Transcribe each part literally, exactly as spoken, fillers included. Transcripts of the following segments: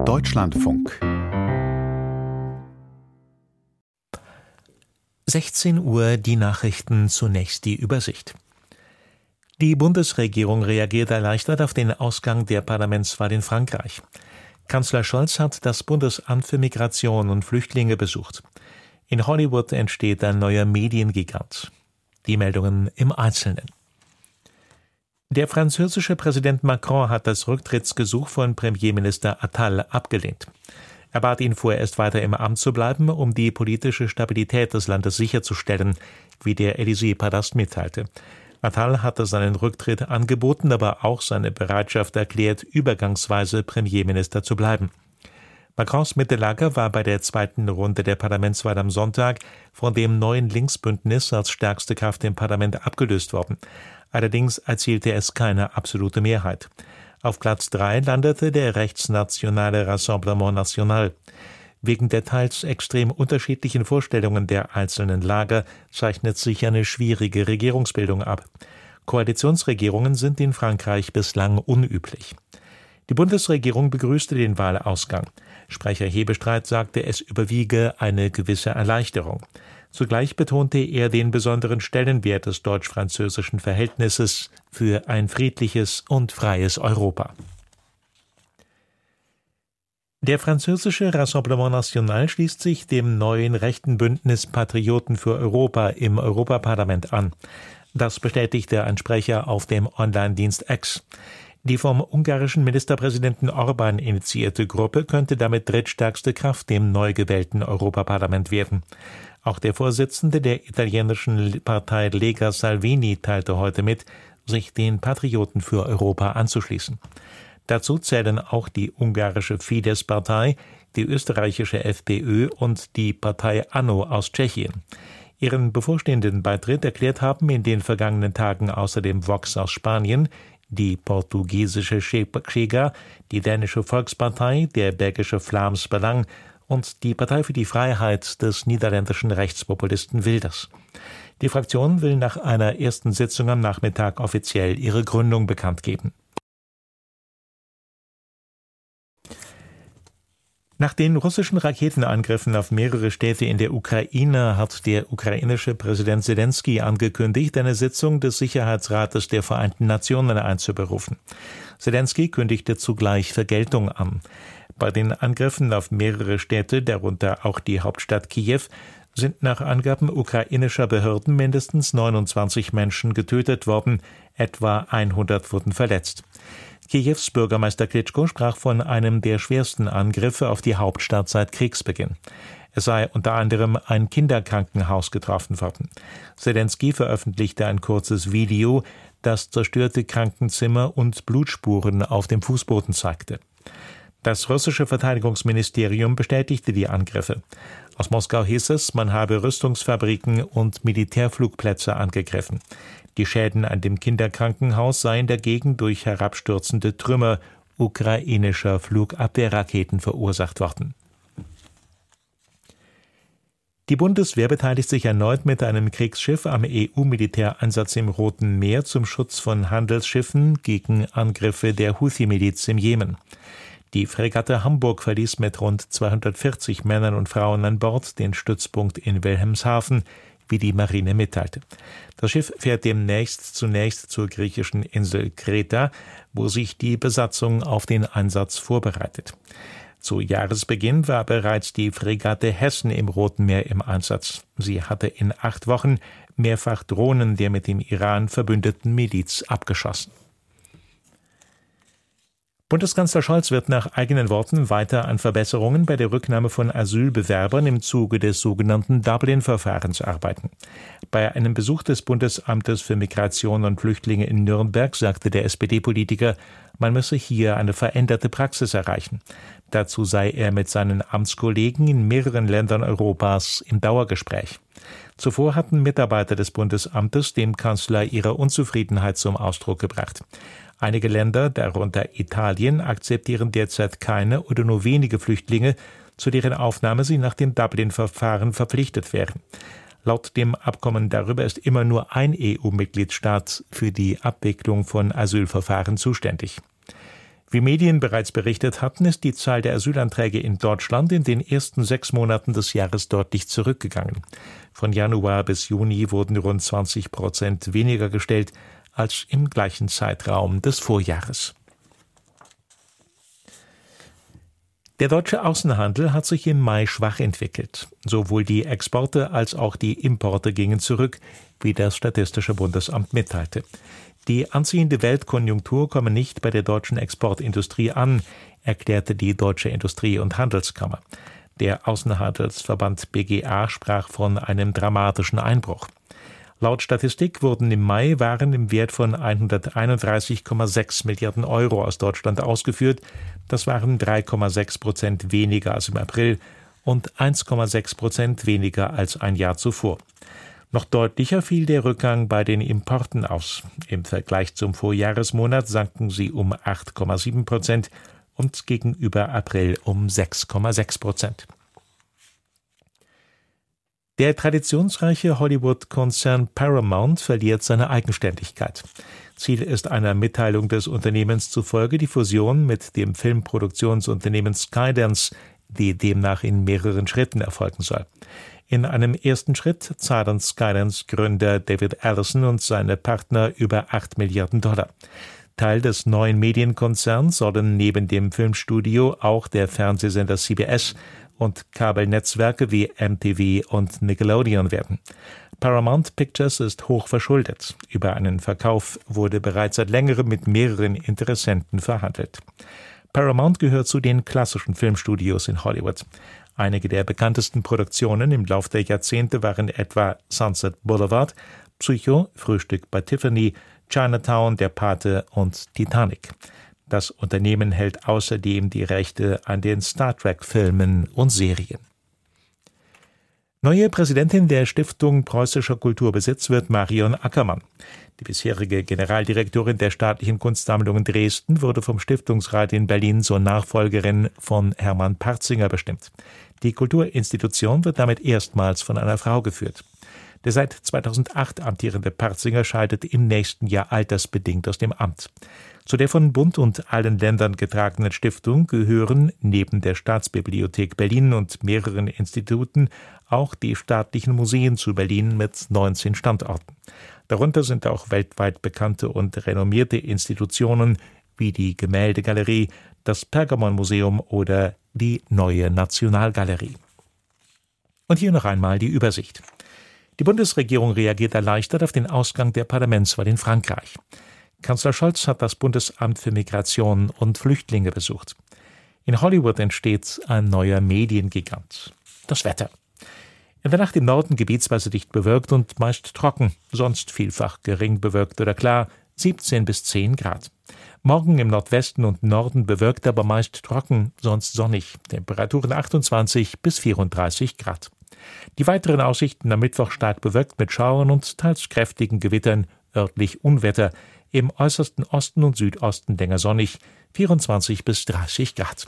Deutschlandfunk. sechzehn Uhr, die Nachrichten, zunächst die Übersicht. Die Bundesregierung reagiert erleichtert auf den Ausgang der Parlamentswahl in Frankreich. Kanzler Scholz hat das Bundesamt für Migration und Flüchtlinge besucht. In Hollywood entsteht ein neuer Mediengigant. Die Meldungen im Einzelnen. Der französische Präsident Macron hat das Rücktrittsgesuch von Premierminister Attal abgelehnt. Er bat ihn vorerst weiter im Amt zu bleiben, um die politische Stabilität des Landes sicherzustellen, wie der Élysée-Palast mitteilte. Attal hatte seinen Rücktritt angeboten, aber auch seine Bereitschaft erklärt, übergangsweise Premierminister zu bleiben. Macrons Mittellager war bei der zweiten Runde der Parlamentswahl am Sonntag von dem neuen Linksbündnis als stärkste Kraft im Parlament abgelöst worden. Allerdings erzielte es keine absolute Mehrheit. Auf Platz drei landete der rechtsnationale Rassemblement National. Wegen der teils extrem unterschiedlichen Vorstellungen der einzelnen Lager zeichnet sich eine schwierige Regierungsbildung ab. Koalitionsregierungen sind in Frankreich bislang unüblich. Die Bundesregierung begrüßte den Wahlausgang. Sprecher Hebestreit sagte, es überwiege eine gewisse Erleichterung. Zugleich betonte er den besonderen Stellenwert des deutsch-französischen Verhältnisses für ein friedliches und freies Europa. Der französische Rassemblement National schließt sich dem neuen rechten Bündnis Patrioten für Europa im Europaparlament an. Das bestätigte ein Sprecher auf dem Online-Dienst X. Die vom ungarischen Ministerpräsidenten Orbán initiierte Gruppe könnte damit drittstärkste Kraft im neu gewählten Europaparlament werden. Auch der Vorsitzende der italienischen Partei Lega Salvini teilte heute mit, sich den Patrioten für Europa anzuschließen. Dazu zählen auch die ungarische Fidesz-Partei, die österreichische FPÖ und die Partei Anno aus Tschechien. Ihren bevorstehenden Beitritt erklärt haben in den vergangenen Tagen außerdem Vox aus Spanien, die portugiesische Chega, die dänische Volkspartei, der belgische Vlaams Belang und die Partei für die Freiheit des niederländischen Rechtspopulisten Wilders. Die Fraktion will nach einer ersten Sitzung am Nachmittag offiziell ihre Gründung bekannt geben. Nach den russischen Raketenangriffen auf mehrere Städte in der Ukraine hat der ukrainische Präsident Selenskyj angekündigt, eine Sitzung des Sicherheitsrates der Vereinten Nationen einzuberufen. Selenskyj kündigte zugleich Vergeltung an. Bei den Angriffen auf mehrere Städte, darunter auch die Hauptstadt Kiew, sind nach Angaben ukrainischer Behörden mindestens neunundzwanzig Menschen getötet worden, etwa hundert wurden verletzt. Kiews Bürgermeister Klitschko sprach von einem der schwersten Angriffe auf die Hauptstadt seit Kriegsbeginn. Es sei unter anderem ein Kinderkrankenhaus getroffen worden. Selenskyj veröffentlichte ein kurzes Video, das zerstörte Krankenzimmer und Blutspuren auf dem Fußboden zeigte. Das russische Verteidigungsministerium bestätigte die Angriffe. Aus Moskau hieß es, man habe Rüstungsfabriken und Militärflugplätze angegriffen. Die Schäden an dem Kinderkrankenhaus seien dagegen durch herabstürzende Trümmer ukrainischer Flugabwehrraketen verursacht worden. Die Bundeswehr beteiligt sich erneut mit einem Kriegsschiff am E U-Militäreinsatz im Roten Meer zum Schutz von Handelsschiffen gegen Angriffe der Houthi-Miliz im Jemen. Die Fregatte Hamburg verließ mit rund zweihundertvierzig Männern und Frauen an Bord den Stützpunkt in Wilhelmshaven, wie die Marine mitteilte. Das Schiff fährt demnächst zunächst zur griechischen Insel Kreta, wo sich die Besatzung auf den Einsatz vorbereitet. Zu Jahresbeginn war bereits die Fregatte Hessen im Roten Meer im Einsatz. Sie hatte in acht Wochen mehrfach Drohnen der mit dem Iran verbündeten Miliz abgeschossen. Bundeskanzler Scholz wird nach eigenen Worten weiter an Verbesserungen bei der Rücknahme von Asylbewerbern im Zuge des sogenannten Dublin-Verfahrens arbeiten. Bei einem Besuch des Bundesamtes für Migration und Flüchtlinge in Nürnberg sagte der S P D-Politiker, man müsse hier eine veränderte Praxis erreichen. Dazu sei er mit seinen Amtskollegen in mehreren Ländern Europas im Dauergespräch. Zuvor hatten Mitarbeiter des Bundesamtes dem Kanzler ihre Unzufriedenheit zum Ausdruck gebracht. Einige Länder, darunter Italien, akzeptieren derzeit keine oder nur wenige Flüchtlinge, zu deren Aufnahme sie nach dem Dublin-Verfahren verpflichtet wären. Laut dem Abkommen darüber ist immer nur ein E U-Mitgliedstaat für die Abwicklung von Asylverfahren zuständig. Wie Medien bereits berichtet hatten, ist die Zahl der Asylanträge in Deutschland in den ersten sechs Monaten des Jahres deutlich zurückgegangen. Von Januar bis Juni wurden rund zwanzig Prozent weniger gestellt als im gleichen Zeitraum des Vorjahres. Der deutsche Außenhandel hat sich im Mai schwach entwickelt. Sowohl die Exporte als auch die Importe gingen zurück, wie das Statistische Bundesamt mitteilte. Die anziehende Weltkonjunktur komme nicht bei der deutschen Exportindustrie an, erklärte die Deutsche Industrie- und Handelskammer. Der Außenhandelsverband B G A sprach von einem dramatischen Einbruch. Laut Statistik wurden im Mai Waren im Wert von hunderteinunddreißig Komma sechs Milliarden Euro aus Deutschland ausgeführt. Das waren drei Komma sechs Prozent weniger als im April und eins Komma sechs Prozent weniger als ein Jahr zuvor. Noch deutlicher fiel der Rückgang bei den Importen aus. Im Vergleich zum Vorjahresmonat sanken sie um acht Komma sieben Prozent und gegenüber April um sechs Komma sechs Prozent. Der traditionsreiche Hollywood-Konzern Paramount verliert seine Eigenständigkeit. Ziel ist einer Mitteilung des Unternehmens zufolge die Fusion mit dem Filmproduktionsunternehmen Skydance, die demnach in mehreren Schritten erfolgen soll. In einem ersten Schritt zahlen Skydance-Gründer David Allison und seine Partner über acht Milliarden Dollar. Teil des neuen Medienkonzerns sollen neben dem Filmstudio auch der Fernsehsender C B S und Kabelnetzwerke wie M T V und Nickelodeon werden. Paramount Pictures ist hoch verschuldet. Über einen Verkauf wurde bereits seit längerem mit mehreren Interessenten verhandelt. Paramount gehört zu den klassischen Filmstudios in Hollywood. Einige der bekanntesten Produktionen im Lauf der Jahrzehnte waren etwa Sunset Boulevard, Psycho, Frühstück bei Tiffany, Chinatown, Der Pate und Titanic. Das Unternehmen hält außerdem die Rechte an den Star Trek-Filmen und Serien. Neue Präsidentin der Stiftung Preußischer Kulturbesitz wird Marion Ackermann. Die bisherige Generaldirektorin der Staatlichen Kunstsammlungen Dresden wurde vom Stiftungsrat in Berlin zur Nachfolgerin von Hermann Partzinger bestimmt. Die Kulturinstitution wird damit erstmals von einer Frau geführt. Der seit zweitausendacht amtierende Partzinger scheidet im nächsten Jahr altersbedingt aus dem Amt. Zu der von Bund und allen Ländern getragenen Stiftung gehören neben der Staatsbibliothek Berlin und mehreren Instituten auch die staatlichen Museen zu Berlin mit neunzehn Standorten. Darunter sind auch weltweit bekannte und renommierte Institutionen wie die Gemäldegalerie, das Pergamonmuseum oder die Neue Nationalgalerie. Und hier noch einmal die Übersicht. Die Bundesregierung reagiert erleichtert auf den Ausgang der Parlamentswahl in Frankreich. Kanzler Scholz hat das Bundesamt für Migration und Flüchtlinge besucht. In Hollywood entsteht ein neuer Mediengigant. Das Wetter. In der Nacht im Norden gebietsweise dicht bewölkt und meist trocken, sonst vielfach gering bewölkt oder klar, siebzehn bis zehn Grad. Morgen im Nordwesten und Norden bewölkt, aber meist trocken, sonst sonnig. Temperaturen achtundzwanzig bis vierunddreißig Grad. Die weiteren Aussichten am Mittwoch stark bewölkt mit Schauern und teils kräftigen Gewittern, örtlich Unwetter. Im äußersten Osten und Südosten länger sonnig, vierundzwanzig bis dreißig Grad.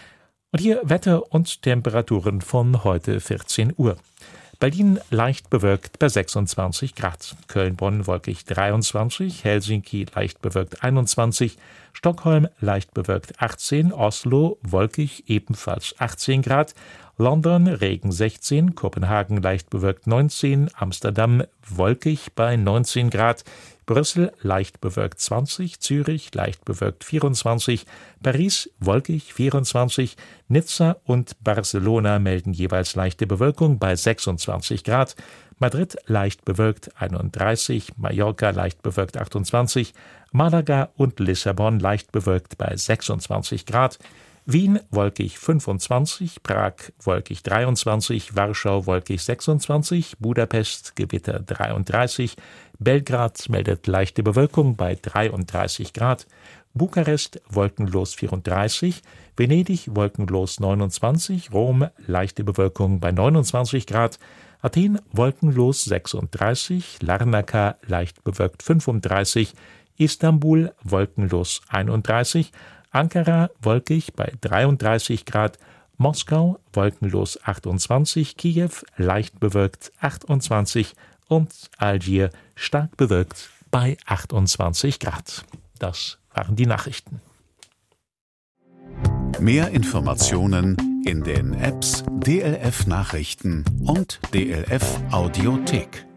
Und hier Wetter und Temperaturen von heute vierzehn Uhr. Berlin leicht bewölkt bei sechsundzwanzig Grad, Köln-Bonn wolkig dreiundzwanzig, Helsinki leicht bewölkt einundzwanzig, Stockholm leicht bewölkt achtzehn, Oslo wolkig ebenfalls achtzehn Grad, London Regen sechzehn, Kopenhagen leicht bewölkt neunzehn, Amsterdam wolkig bei neunzehn Grad, Brüssel leicht bewölkt zwanzig, Zürich leicht bewölkt vierundzwanzig, Paris wolkig vierundzwanzig, Nizza und Barcelona melden jeweils leichte Bewölkung bei sechsundzwanzig Grad, Madrid leicht bewölkt einunddreißig, Mallorca leicht bewölkt achtundzwanzig, Malaga und Lissabon leicht bewölkt bei sechsundzwanzig Grad, Wien wolkig fünfundzwanzig, Prag wolkig dreiundzwanzig, Warschau wolkig sechsundzwanzig, Budapest Gewitter dreiunddreißig, Belgrad meldet leichte Bewölkung bei dreiunddreißig Grad, Bukarest wolkenlos vierunddreißig, Venedig wolkenlos neunundzwanzig, Rom leichte Bewölkung bei neunundzwanzig Grad, Athen wolkenlos sechsunddreißig, Larnaca leicht bewölkt fünfunddreißig, Istanbul wolkenlos einunddreißig, Ankara wolkig bei dreiunddreißig Grad, Moskau wolkenlos achtundzwanzig, Kiew leicht bewölkt achtundzwanzig und Algier stark bewölkt bei achtundzwanzig Grad. Das waren die Nachrichten. Mehr Informationen in den Apps D L F Nachrichten und D L F Audiothek.